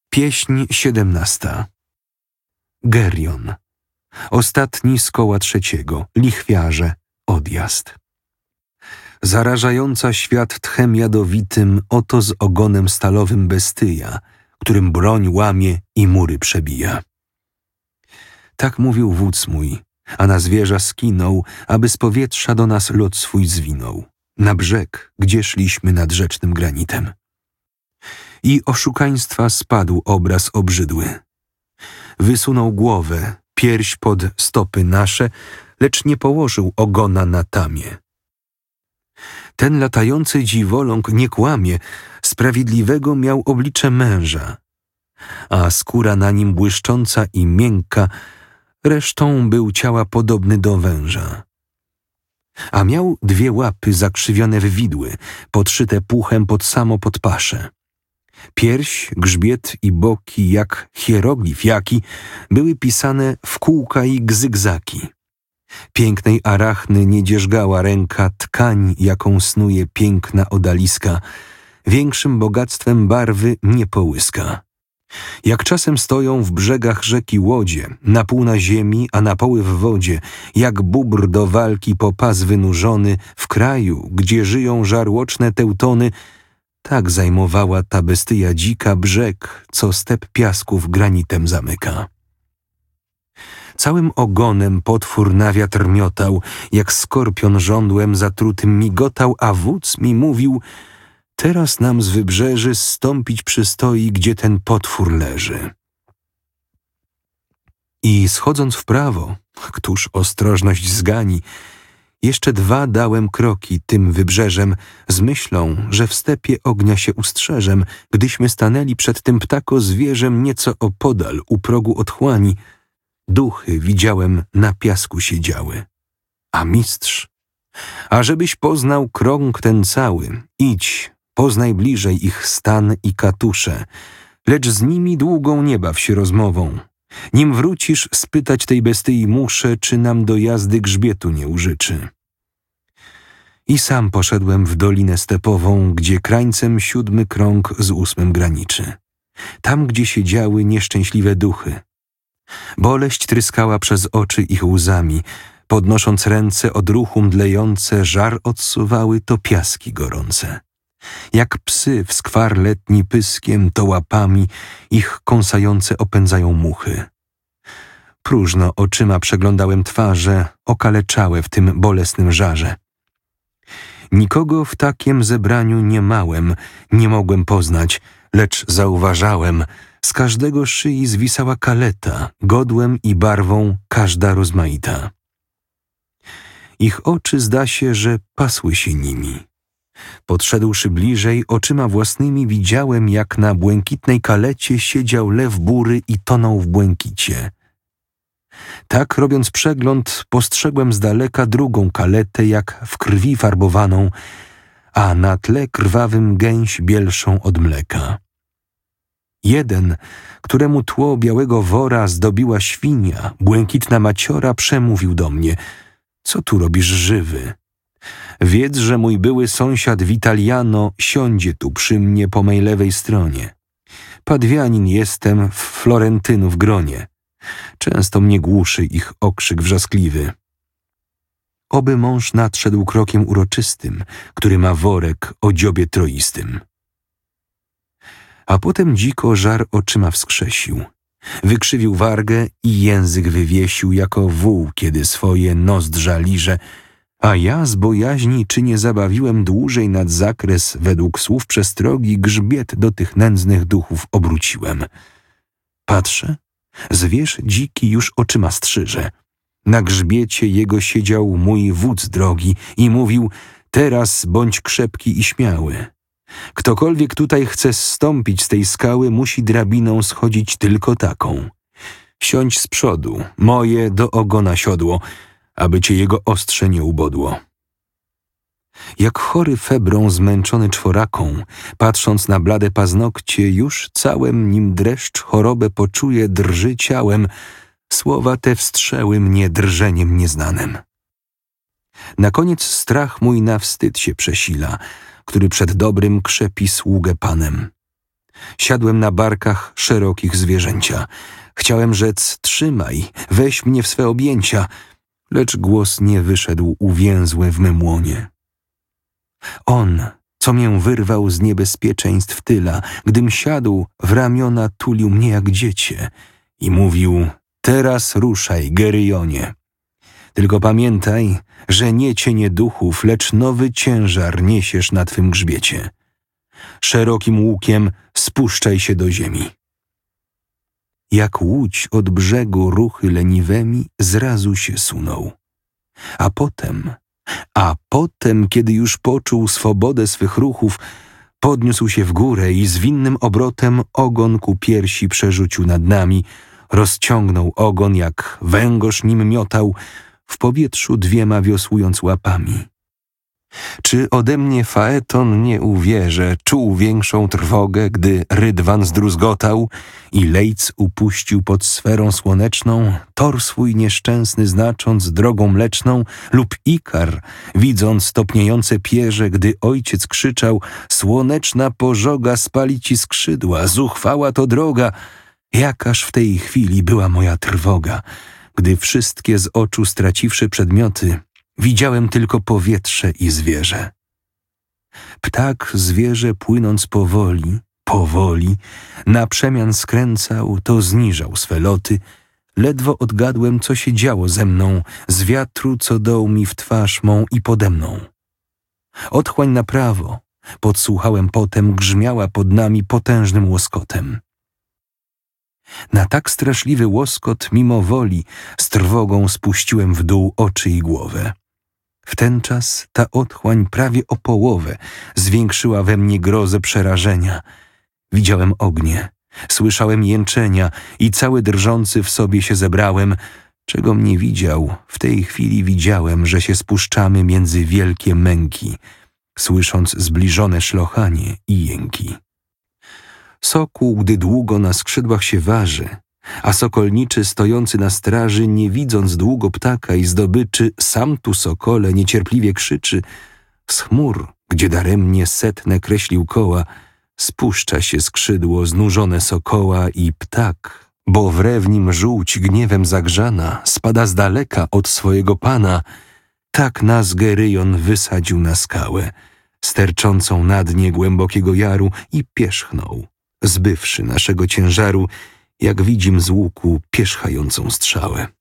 Pieśń 17. Gerion. Ostatni z koła trzeciego. Lichwiarze. Odjazd. Zarażająca świat tchem jadowitym, oto z ogonem stalowym bestyja, którym broń łamie i mury przebija. Tak mówił wódz mój, a na zwierza skinął, aby z powietrza do nas lot swój zwinął, na brzeg, gdzie szliśmy nad rzecznym granitem. I oszukaństwa spadł obraz obrzydły. Wysunął głowę, pierś pod stopy nasze, lecz nie położył ogona na tamie. Ten latający dziwoląg nie kłamie, sprawiedliwego miał oblicze męża, a skóra na nim błyszcząca i miękka, resztą był ciała podobny do węża. A miał dwie łapy zakrzywione w widły, podszyte puchem pod samo podpasze. Pierś, grzbiet i boki, jak hieroglif jaki, były pisane w kółka i gzygzaki. Pięknej arachny nie dzierżgała ręka tkań, jaką snuje piękna odaliska, większym bogactwem barwy nie połyska. Jak czasem stoją w brzegach rzeki łodzie, na pół na ziemi, a na poły w wodzie, jak bóbr do walki po pas wynurzony, w kraju, gdzie żyją żarłoczne teutony, tak zajmowała ta bestyja dzika brzeg, co step piasków granitem zamyka. Całym ogonem potwór na wiatr miotał, jak skorpion żądłem zatrutym migotał, a wódz mi mówił: teraz nam z wybrzeży zstąpić przystoi, gdzie ten potwór leży. I schodząc w prawo, któż ostrożność zgani, jeszcze dwa dałem kroki tym wybrzeżem, z myślą, że w stepie ognia się ustrzeżem, gdyśmy stanęli przed tym ptako zwierzem nieco opodal u progu otchłani. Duchy widziałem na piasku siedziały. A mistrz, ażebyś poznał krąg ten cały, idź, poznaj bliżej ich stan i katusze, lecz z nimi długą nie baw się rozmową. Nim wrócisz, spytać tej bestyi muszę, czy nam do jazdy grzbietu nie użyczy. I sam poszedłem w dolinę stepową, gdzie krańcem 7 krąg z 8 graniczy. Tam, gdzie siedziały nieszczęśliwe duchy. Boleść tryskała przez oczy ich łzami, podnosząc ręce od ruchu mdlejące, żar odsuwały to piaski gorące. Jak psy w skwar letni pyskiem, to łapami ich kąsające opędzają muchy. Próżno oczyma przeglądałem twarze, okaleczałe w tym bolesnym żarze. Nikogo w takiem zebraniu nie małem, nie mogłem poznać, lecz zauważałem, z każdego szyi zwisała kaleta, godłem i barwą każda rozmaita. Ich oczy zda się, że pasły się nimi. Podszedłszy bliżej, oczyma własnymi widziałem, jak na błękitnej kalecie siedział lew bury i tonął w błękicie. Tak, robiąc przegląd, postrzegłem z daleka drugą kaletę, jak w krwi farbowaną, a na tle krwawym gęś bielszą od mleka. Jeden, któremu tło białego wora zdobiła świnia, błękitna maciora, przemówił do mnie: co tu robisz żywy? Wiedz, że mój były sąsiad Witaliano siądzie tu przy mnie po mej lewej stronie. Padwianin jestem w Florentynów gronie. Często mnie głuszy ich okrzyk wrzaskliwy. Oby mąż nadszedł krokiem uroczystym, który ma worek o dziobie troistym. A potem dziko żar oczyma wskrzesił. Wykrzywił wargę i język wywiesił, jako wół, kiedy swoje nozdrza liże, a ja z bojaźni, czy nie zabawiłem dłużej nad zakres, według słów przestrogi, grzbiet do tych nędznych duchów obróciłem. Patrzę, zwierz dziki już oczyma strzyże. Na grzbiecie jego siedział mój wódz drogi i mówił: teraz bądź krzepki i śmiały. Ktokolwiek tutaj chce zstąpić z tej skały, musi drabiną schodzić tylko taką. Siądź z przodu, moje do ogona siodło, aby cię jego ostrze nie ubodło. Jak chory febrą zmęczony czworaką, patrząc na blade paznokcie, już całym nim dreszcz chorobę poczuje, drży ciałem, słowa te wstrzęły mnie drżeniem nieznanym. Na koniec strach mój na wstyd się przesila, który przed dobrym krzepi sługę panem. Siadłem na barkach szerokich zwierzęcia. Chciałem rzec: trzymaj, weź mnie w swe objęcia, lecz głos nie wyszedł uwięzły w mym łonie. On, co mię wyrwał z niebezpieczeństw tyla, gdym siadł, w ramiona tulił mnie jak dziecię i mówił: teraz ruszaj, Geryjonie. Tylko pamiętaj, że nie cienie duchów, lecz nowy ciężar niesiesz na twym grzbiecie. Szerokim łukiem spuszczaj się do ziemi. Jak łódź od brzegu ruchy leniwemi zrazu się sunął. A potem, kiedy już poczuł swobodę swych ruchów, podniósł się w górę i zwinnym obrotem ogon ku piersi przerzucił nad nami, rozciągnął ogon, jak węgorz nim miotał, w powietrzu dwiema wiosłując łapami. Czy ode mnie Faeton nie uwierze, czuł większą trwogę, gdy rydwan zdruzgotał i lejc upuścił pod sferą słoneczną, tor swój nieszczęsny znacząc drogą mleczną, lub Ikar, widząc topniejące pierze, gdy ojciec krzyczał: słoneczna pożoga spali ci skrzydła, zuchwała to droga. Jakaż w tej chwili była moja trwoga, gdy wszystkie z oczu straciwszy przedmioty, widziałem tylko powietrze i zwierzę. Ptak zwierzę płynąc powoli, na przemian skręcał, to zniżał swe loty. Ledwo odgadłem, co się działo ze mną, z wiatru, co dął mi w twarz mą i pode mną. Otchłań na prawo, podsłuchałem potem, grzmiała pod nami potężnym łoskotem. Na tak straszliwy łoskot mimo woli z trwogą spuściłem w dół oczy i głowę. Wtenczas ta otchłań prawie o połowę zwiększyła we mnie grozę przerażenia. Widziałem ognie, słyszałem jęczenia i cały drżący w sobie się zebrałem. Czegom nie widział, w tej chwili widziałem, że się spuszczamy między wielkie męki, słysząc zbliżone szlochanie i jęki. Sokół, gdy długo na skrzydłach się waży, a sokolniczy stojący na straży, nie widząc długo ptaka i zdobyczy, sam tu sokole niecierpliwie krzyczy. Z chmur, gdzie daremnie setne kreślił koła, spuszcza się skrzydło znużone sokoła i ptak, bo wrew nim żółć gniewem zagrzana, spada z daleka od swojego pana. Tak nas Geryjon wysadził na skałę, sterczącą na dnie głębokiego jaru i pierzchnął, zbywszy naszego ciężaru, jak widzim z łuku pierzchającą strzałę.